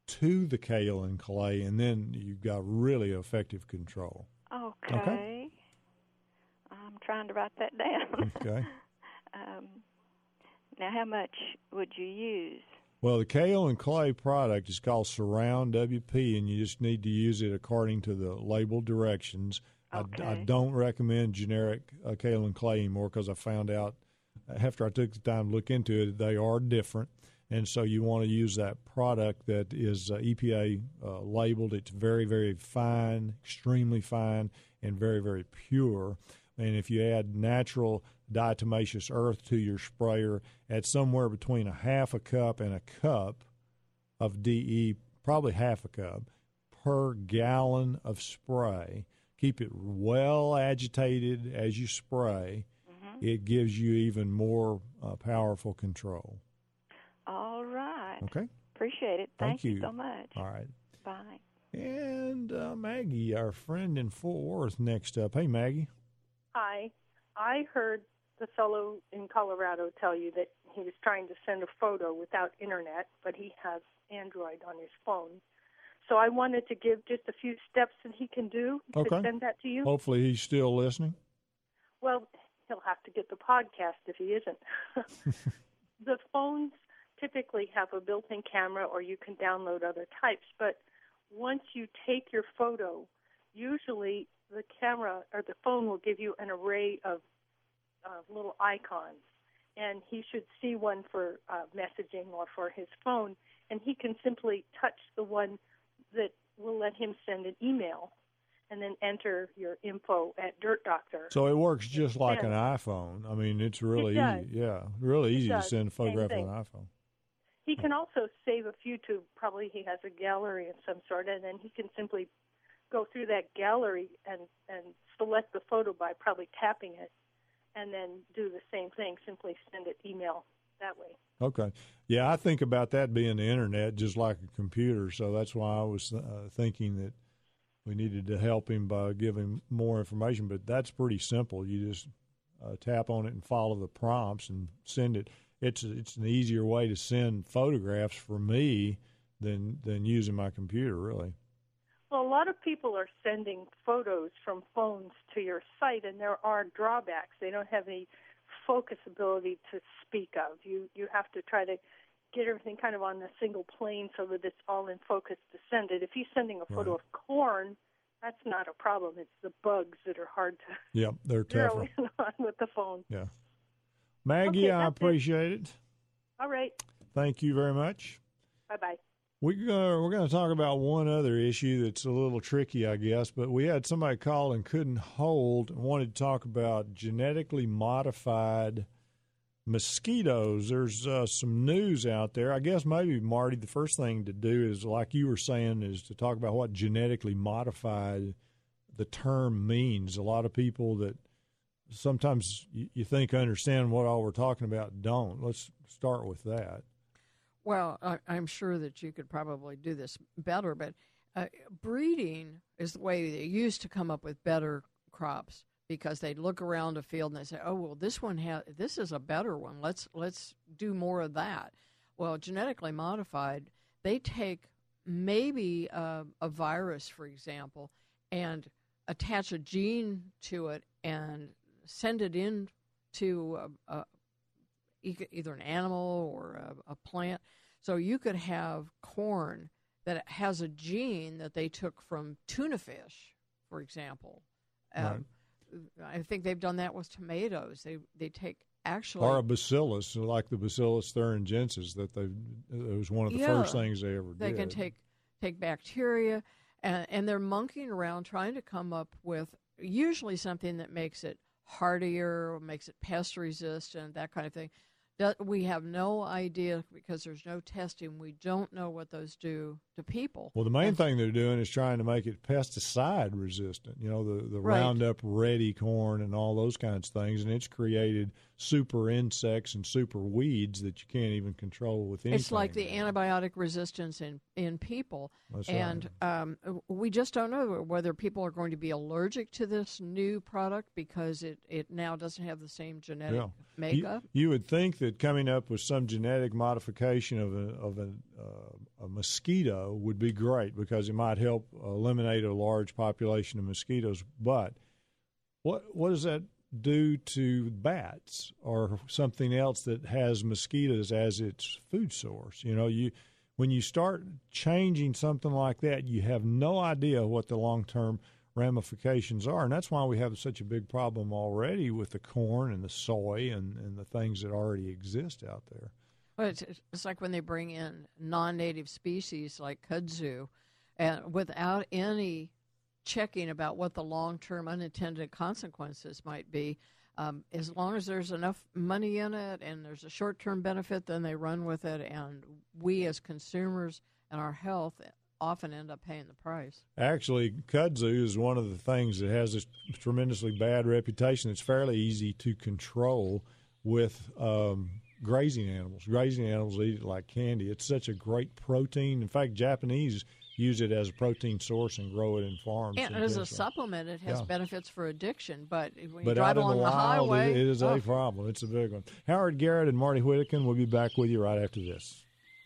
S2: to the kaolin clay, and then you've got really effective control.
S20: Okay.
S2: Okay.
S20: I'm trying to write that down.
S2: Okay.
S20: um, now, how much would you use?
S2: Well, the kaolin clay product is called Surround W P, and you just need to use it according to the label directions.
S20: Okay.
S2: I, I don't recommend generic uh, kaolin clay anymore because I found out after I took the time to look into it, they are different. And so you want to use that product that is uh, E P A uh, labeled. It's very, very fine, extremely fine, and very, very pure. And if you add natural diatomaceous earth to your sprayer at somewhere between a half a cup and a cup of D E, probably half a cup, per gallon of spray, keep it well agitated as you spray, mm-hmm. it gives you even more uh, powerful control.
S20: All right.
S2: Okay.
S20: Appreciate it.
S2: Thank
S20: Thank you
S2: you.
S20: so much.
S2: All right.
S20: Bye.
S2: And uh, Maggie, our friend in Fort Worth, next up. Hey, Maggie.
S6: Hi. I heard the fellow in Colorado tell you that he was trying to send a photo without internet, but he has Android on his phone. So I wanted to give just a few steps that he can do to
S2: Okay.
S6: send that to you.
S2: Hopefully he's still listening.
S6: Well, he'll have to get the podcast if he isn't. The phones typically have a built-in camera, or you can download other types. But once you take your photo, usually the camera or the phone will give you an array of uh, little icons. And he should see one for uh, messaging or for his phone, and he can simply touch the one that will let him send an email and then enter your info at Dirt Doctor.
S2: So it works just like
S6: And
S2: an iPhone. I mean, it's really
S6: It does.
S2: easy. Yeah, really
S6: It
S2: easy to
S6: does.
S2: send a
S6: Same
S2: photograph
S6: thing.
S2: on an iPhone.
S6: He can also save a few to, probably he has a gallery of some sort, and then he can simply go through that gallery and, and select the photo by probably tapping it, and then do the same thing, simply send it email that way.
S2: Okay. Yeah, I think about that being the internet just like a computer, so that's why I was uh, thinking that we needed to help him by giving more information, but that's pretty simple. You just uh, tap on it and follow the prompts and send it. It's it's an easier way to send photographs for me than than using my computer, really.
S6: Well, a lot of people are sending photos from phones to your site, and there are drawbacks. They don't have any focus ability to speak of. You you have to try to get everything kind of on a single plane so that it's all in focus to send it. If he's sending a photo
S2: Right.
S6: of corn, that's not a problem. It's the bugs that are hard to
S2: Yeah, they're
S6: zero
S2: tougher.
S6: in on with the phone.
S2: Yeah. Maggie,
S6: Okay,
S2: I
S6: that's it.
S2: appreciate it.
S6: All right.
S2: Thank you very much.
S6: Bye-bye.
S2: We're going we're going to talk about one other issue that's a little tricky, I guess, but we had somebody call and couldn't hold and wanted to talk about genetically modified mosquitoes. There's uh, some news out there. I guess maybe, Marty, the first thing to do is, like you were saying, is to talk about what genetically modified the term means. A lot of people that sometimes you, you think understand what all we're talking about don't. Let's start with that.
S3: Well, I, I'm sure that you could probably do this better, but uh, breeding is the way they used to come up with better crops, because they'd look around a field and they say, "Oh, well, this one has this is a better one. Let's let's do more of that." Well, genetically modified, they take maybe uh, a virus, for example, and attach a gene to it and send it in to a, a, either an animal or a, a plant. So you could have corn that has a gene that they took from tuna fish, for example. Um, I think they've done that with tomatoes. They they take actually
S2: Or a bacillus, like the Bacillus thuringiensis, that they it was one of the
S3: Yeah.
S2: first things they ever
S3: They
S2: did.
S3: can take take bacteria, and, and they're monkeying around trying to come up with usually something that makes it hardier, or makes it pest resistant, that kind of thing. Do- We have no idea, because there's no testing. We don't know what those do to people.
S2: Well, the main thing they're doing is trying to make it pesticide resistant. You know, the, the
S3: Right.
S2: Roundup Ready corn and all those kinds of things, and it's created super insects and super weeds that you can't even control with anything.
S3: It's like the antibiotic resistance in, in people.
S2: That's
S3: and um, we just don't know whether people are going to be allergic to this new product because it, it now doesn't have the same genetic
S2: Yeah.
S3: makeup.
S2: You, you would think that coming up with some genetic modification of a, of a uh, a mosquito would be great because it might help eliminate a large population of mosquitoes. But what what does that do to bats or something else that has mosquitoes as its food source? You know, you when you start changing something like that, you have no idea what the long-term ramifications are, and that's why we have such a big problem already with the corn and the soy and, and the things that already exist out there.
S3: Well, it's, it's like when they bring in non-native species like kudzu, and without any checking about what the long-term unintended consequences might be. Um, as long as there's enough money in it and there's a short-term benefit, then they run with it, and we as consumers and our health often end up paying the price.
S2: Actually, kudzu is one of the things that has this tremendously bad reputation. It's fairly easy to control with um, grazing animals. Grazing animals eat it like candy. It's such a great protein. In fact, Japanese use it as a protein source and grow it in farms.
S3: And as a supplement, it has yeah. benefits for addiction. But when you
S2: but
S3: drive along
S2: the,
S3: the
S2: wild,
S3: highway,
S2: it, it is
S3: oh.
S2: a problem. It's a big one. Howard Garrett and Marty Whittakin will be back with you right after this.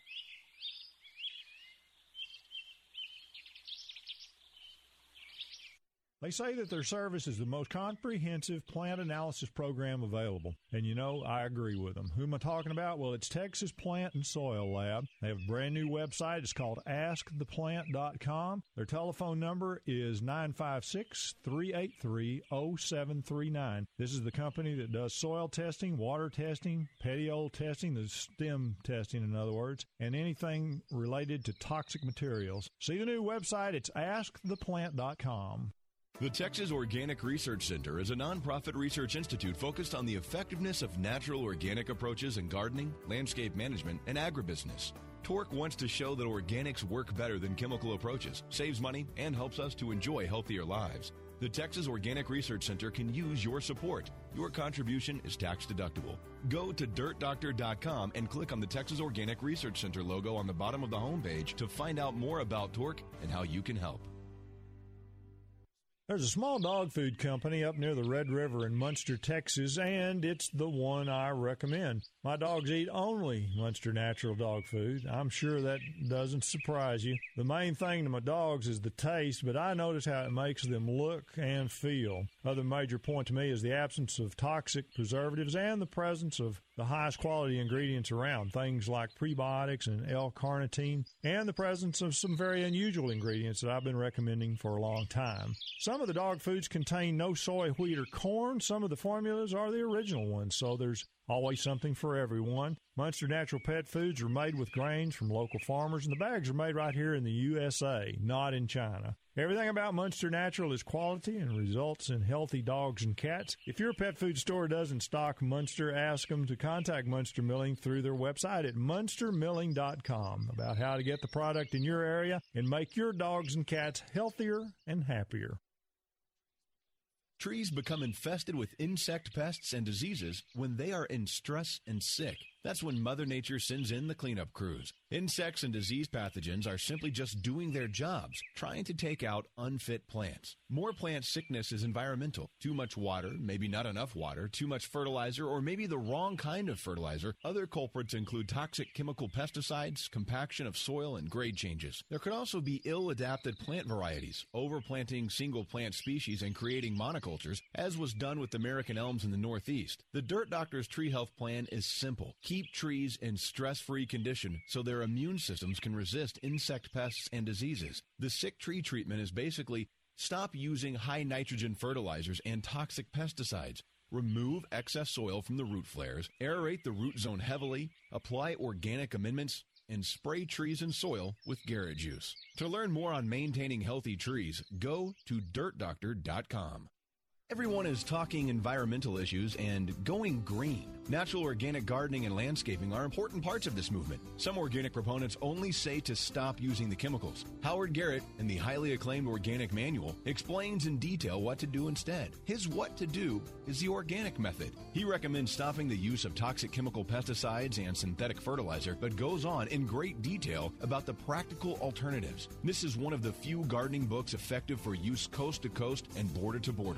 S2: They say that their service is the most comprehensive plant analysis program available. And, you know, I agree with them. Who am I talking about? Well, it's Texas Plant and Soil Lab. They have a brand new website. It's called ask the plant dot com. Their telephone number is nine five six, three eight three, zero seven three nine. This is the company that does soil testing, water testing, petiole testing, the stem testing, in other words, and anything related to toxic materials. See the new website. It's ask the plant dot com.
S9: The Texas Organic Research Center is a nonprofit research institute focused on the effectiveness of natural organic approaches in gardening, landscape management, and agribusiness. Torque wants to show that organics work better than chemical approaches, saves money, and helps us to enjoy healthier lives. The Texas Organic Research Center can use your support. Your contribution is tax deductible. Go to dirt doctor dot com and click on the Texas Organic Research Center logo on the bottom of the homepage to find out more about Torque and how you can help.
S2: There's a small dog food company up near the Red River in Munster, Texas, and it's the one I recommend. My dogs eat only Munster Natural dog food. I'm sure that doesn't surprise you. The main thing to my dogs is the taste, but I notice how it makes them look and feel. Another major point to me is the absence of toxic preservatives and the presence of the highest quality ingredients around, things like prebiotics and L-carnitine, and the presence of some very unusual ingredients that I've been recommending for a long time. Some of the dog foods contain no soy, wheat, or corn. Some of the formulas are the original ones, so there's always something for everyone. Munster Natural Pet Foods are made with grains from local farmers, and the bags are made right here in the U S A, not in China. Everything about Munster Natural is quality and results in healthy dogs and cats. If your pet food store doesn't stock Munster, ask them to contact Munster Milling through their website at munster milling dot com about how to get the product in your area and make your dogs and cats healthier and happier.
S9: Trees become infested with insect pests and diseases when they are in stress and sick. That's when Mother Nature sends in the cleanup crews. Insects and disease pathogens are simply just doing their jobs, trying to take out unfit plants. More plant sickness is environmental. Too much water, maybe not enough water, too much fertilizer, or maybe the wrong kind of fertilizer. Other culprits include toxic chemical pesticides, compaction of soil, and grade changes. There could also be ill-adapted plant varieties, overplanting single plant species and creating monocultures, as was done with American elms in the Northeast. The Dirt Doctor's Tree Health Plan is simple. Keep trees in stress-free condition so their immune systems can resist insect pests and diseases. The sick tree treatment is basically stop using high nitrogen fertilizers and toxic pesticides. Remove excess soil from the root flares, aerate the root zone heavily, apply organic amendments, and spray trees and soil with Garrett Juice. To learn more on maintaining healthy trees, go to dirt doctor dot com. Everyone is talking environmental issues and going green. Natural organic gardening and landscaping are important parts of this movement. Some organic proponents only say to stop using the chemicals. Howard Garrett, in the highly acclaimed Organic Manual, explains in detail what to do instead. His what to do is the organic method. He recommends stopping the use of toxic chemical pesticides and synthetic fertilizer, but goes on in great detail about the practical alternatives. This is one of the few gardening books effective for use coast to coast and border to border. The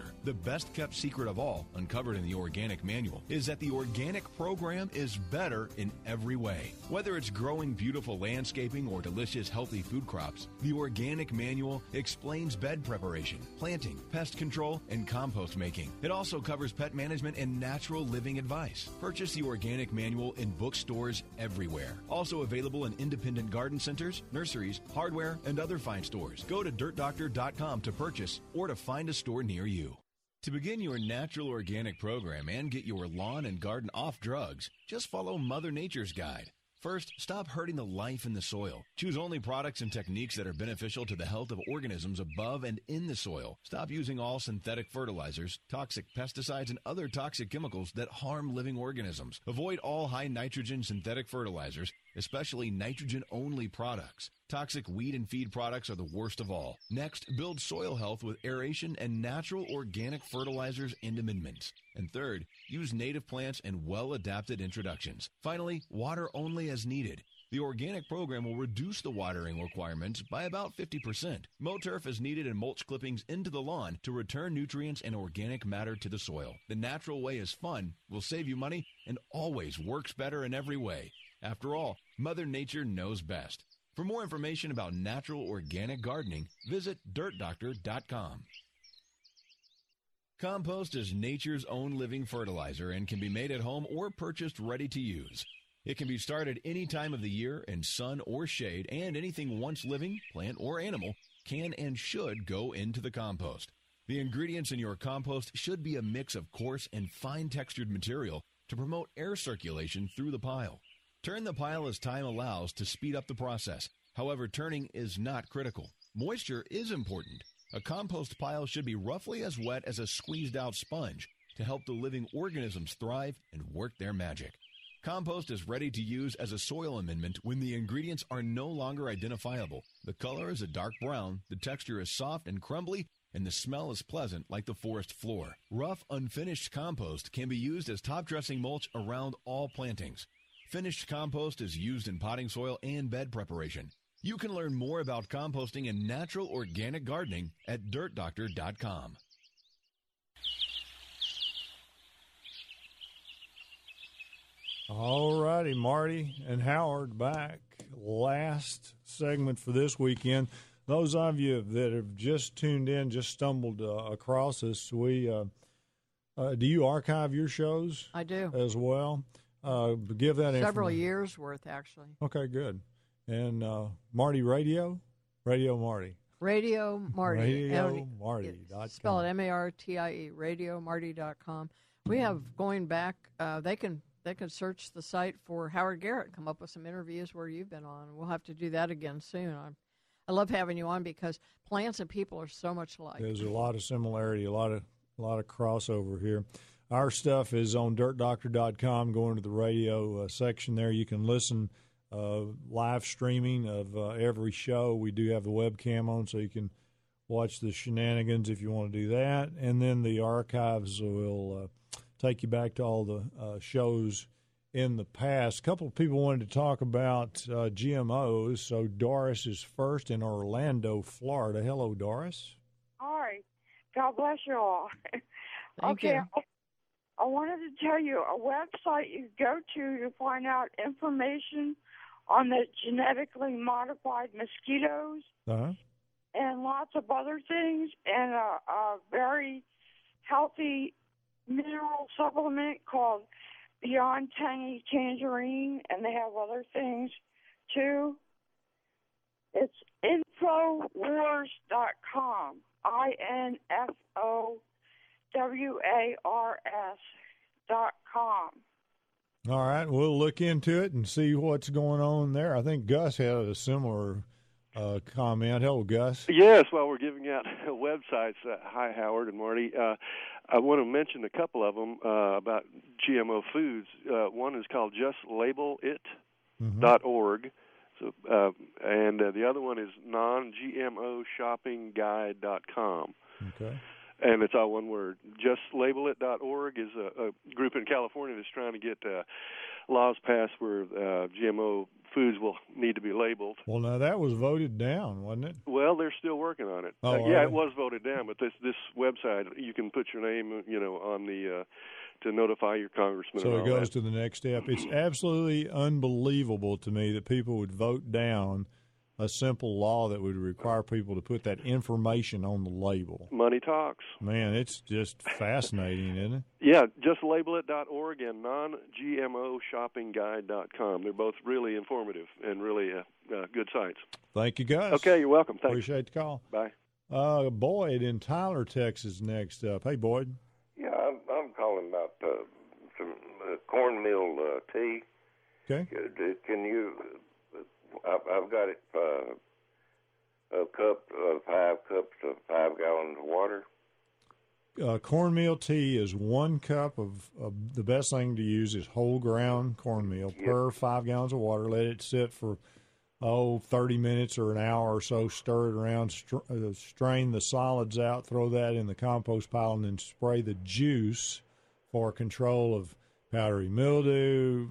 S9: best-kept secret of all, uncovered in the Organic Manual, is that the Organic program is better in every way. Whether it's growing beautiful landscaping or delicious healthy food crops, the Organic Manual explains bed preparation, planting, pest control, and compost making. It also covers pet management and natural living advice. Purchase the Organic Manual in bookstores everywhere. Also available in independent garden centers, nurseries, hardware, and other fine stores. Go to dirt doctor dot com to purchase or to find a store near you. To begin your natural organic program and get your lawn and garden off drugs, just follow Mother Nature's guide. First, stop hurting the life in the soil. Choose only products and techniques that are beneficial to the health of organisms above and in the soil. Stop using all synthetic fertilizers, toxic pesticides, and other toxic chemicals that harm living organisms. Avoid all high nitrogen synthetic fertilizers, especially nitrogen-only products. Toxic weed and feed products are the worst of all. Next, build soil health with aeration and natural organic fertilizers and amendments. And third, use native plants and well-adapted introductions. Finally, water only as needed. The organic program will reduce the watering requirements by about fifty percent. Mow turf is needed and mulch clippings into the lawn to return nutrients and organic matter to the soil. The natural way is fun, will save you money, and always works better in every way. After all, Mother Nature knows best. For more information about natural organic gardening, visit dirt doctor dot com. Compost is nature's own living fertilizer and can be made at home or purchased ready to use. It can be started any time of the year in sun or shade, and anything once living, plant or animal, can and should go into the compost. The ingredients in your compost should be a mix of coarse and fine-textured material to promote air circulation through the pile. Turn the pile as time allows to speed up the process. However, turning is not critical. Moisture is important. A compost pile should be roughly as wet as a squeezed-out sponge to help the living organisms thrive and work their magic. Compost is ready to use as a soil amendment when the ingredients are no longer identifiable. The color is a dark brown, the texture is soft and crumbly, and the smell is pleasant like the forest floor. Rough, unfinished compost can be used as top-dressing mulch around all plantings. Finished compost is used in potting soil and bed preparation. You can learn more about composting and natural organic gardening at dirt doctor dot com.
S2: All righty, Marty and Howard back. Last segment for this weekend. Those of you that have just tuned in, just stumbled uh, across us, we uh, uh, do you archive your shows?
S3: I do.
S2: As well? Uh, give that
S3: Several
S2: information.
S3: years worth, actually.
S2: Okay, good. And uh, Marty Radio? Radio Marty.
S3: Radio Marty.
S2: Radio Marty.
S3: Spell it M A R T I E, radio marty dot com. We have, going back, uh, they can they can search the site for Howard Garrett, come up with some interviews where you've been on. We'll have to do that again soon. I'm, I love having you on because plants and people are so much alike.
S2: There's a lot of similarity, a lot of a lot of crossover here. Our stuff is on dirt doctor dot com. Going to the radio uh, section there, you can listen uh, live streaming of uh, every show. We do have the webcam on, so you can watch the shenanigans if you want to do that. And then the archives will uh, take you back to all the uh, shows in the past. A couple of people wanted to talk about uh, G M Os, so Doris is first in Orlando, Florida. Hello, Doris.
S21: Hi. God bless you all.
S3: Thank
S21: okay.
S3: you.
S21: I wanted to tell you a website you go to to find out information on the genetically modified mosquitoes
S2: Uh-huh.
S21: and lots of other things, and a, a very healthy mineral supplement called Beyond Tangy Tangerine, and they have other things too. It's infowars dot com, I N F O W A R S dot com.
S2: All right, we'll look into it and see what's going on there. I think Gus had a similar uh, comment. Hello, Gus.
S22: Yes, while we're giving out websites, uh, hi, Howard and Marty. Uh, I want to mention a couple of them uh, about G M O foods. Uh, one is called just label it dot org, so, uh, and uh, the other one is non G M O shopping guide dot com.
S2: Okay.
S22: And it's all one word. just label it dot org is a, a group in California that's trying to get uh, laws passed where uh, G M O foods will need to be labeled.
S2: Well, now that was voted down, wasn't it?
S22: Well, they're still working on it.
S2: Oh,
S22: uh,
S2: are
S22: yeah,
S2: they?
S22: it was voted down, but this this website, you can put your name, you know, on the uh, to notify your congressman.
S2: So
S22: and
S2: it
S22: all
S2: goes
S22: that.
S2: to the next step. It's absolutely unbelievable to me that people would vote down a simple law that would require people to put that information on the label.
S22: Money talks.
S2: Man, it's just fascinating, isn't it?
S22: Yeah, just label it dot org and non G M O shopping guide dot com. They're both really informative and really uh, uh, good sites.
S2: Thank you, Gus.
S22: Okay, you're welcome. Thanks.
S2: Appreciate the call.
S22: Bye.
S2: Uh, Boyd in Tyler, Texas, next up. Hey, Boyd.
S4: Yeah, I'm, I'm calling about uh, some uh, cornmeal uh, tea.
S2: Okay.
S4: Can, can you? I've, I've got it. Uh, a cup, uh, five cups of five gallons of water.
S2: Uh, cornmeal tea is one cup of, of the best thing to use is whole ground cornmeal
S4: Yep.
S2: per five gallons of water. Let it sit for oh thirty minutes or an hour or so. Stir it around, str- uh, strain the solids out, throw that in the compost pile, and then spray the juice for control of powdery mildew,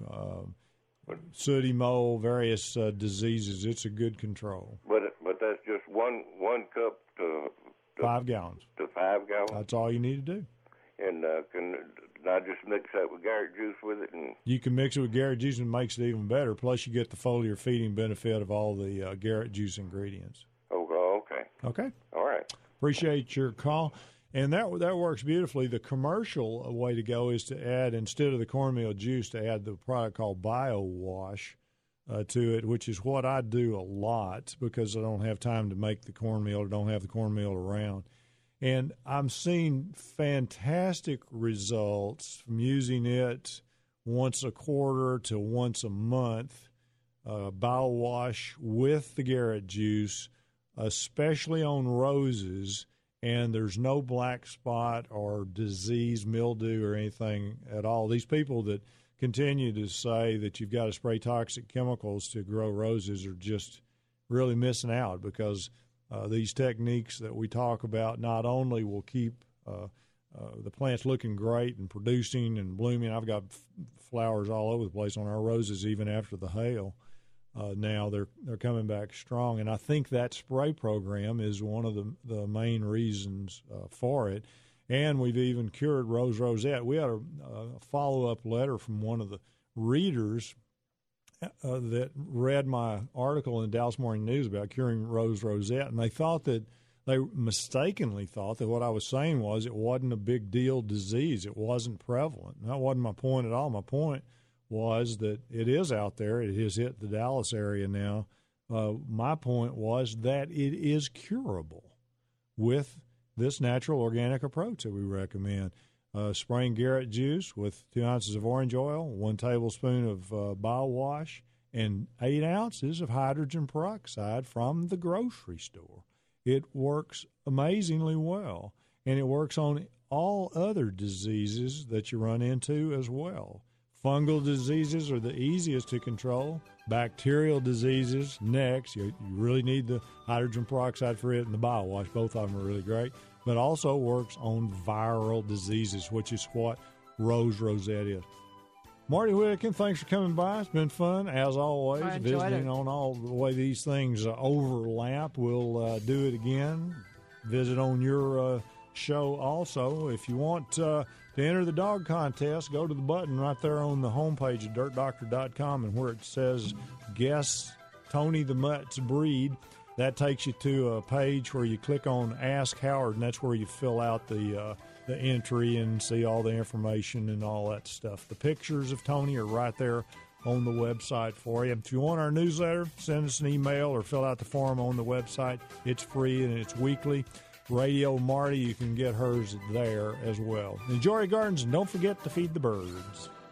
S2: uh, sooty mold, various uh, diseases. It's a good control.
S4: But but that's just one one cup to, to
S2: Five gallons.
S4: to five gallons.
S2: That's all you need to do.
S4: And uh, can I just mix that with Garrett juice with it? And
S2: You can mix it with Garrett juice and it makes it even better. Plus, you get the foliar feeding benefit of all the uh, Garrett juice ingredients.
S4: oh, oh, okay,
S2: Okay.
S4: all right.
S2: Appreciate your call. And that that works beautifully. The commercial way to go is to add, instead of the cornmeal juice, to add the product called BioWash uh, to it, which is what I do a lot because I don't have time to make the cornmeal or don't have the cornmeal around. And I'm seeing fantastic results from using it once a quarter to once a month, uh, BioWash with the Garrett juice, especially on roses. And there's no black spot or disease, mildew, or anything at all. These people that continue to say that you've got to spray toxic chemicals to grow roses are just really missing out because uh, these techniques that we talk about not only will keep uh, uh, the plants looking great and producing and blooming. I've got f- flowers all over the place on our roses even after the hail. Uh, now they're they're coming back strong, and I think that spray program is one of the the main reasons uh, for it. And we've even cured rose rosette. We had a, a follow up letter from one of the readers uh, that read my article in the Dallas Morning News about curing rose rosette, and they thought that they mistakenly thought that what I was saying was it wasn't a big deal disease. It wasn't prevalent. And that wasn't my point at all. My point was that it is out there. It has hit the Dallas area now. Uh, my point was that it is curable with this natural organic approach that we recommend. Uh, spraying Garrett juice with two ounces of orange oil, one tablespoon of uh, BioWash, and eight ounces of hydrogen peroxide from the grocery store. It works amazingly well, and it works on all other diseases that you run into as well. Fungal diseases are the easiest to control. Bacterial diseases next. You, you really need the hydrogen peroxide for it and the BioWash. Both of them are really great. But also works on viral diseases, which is what rose rosette is. Marty Whittakin, thanks for coming by. It's been fun, as always,
S3: I enjoyed
S2: visiting
S3: it.
S2: on all the way these things uh, overlap. We'll uh, do it again. Visit on your uh, show also. If you want uh, to enter the dog contest, go to the button right there on the homepage of dirt doctor dot com, and where it says Guess Tony the Mutt's Breed, that takes you to a page where you click on Ask Howard, and that's where you fill out the uh, the entry and see all the information and all that stuff. The pictures of Tony are right there on the website for you. If you want our newsletter, send us an email or fill out the form on the website. It's free and it's weekly. Radio Marty, you can get hers there as well. Enjoy your gardens and don't forget to feed the birds.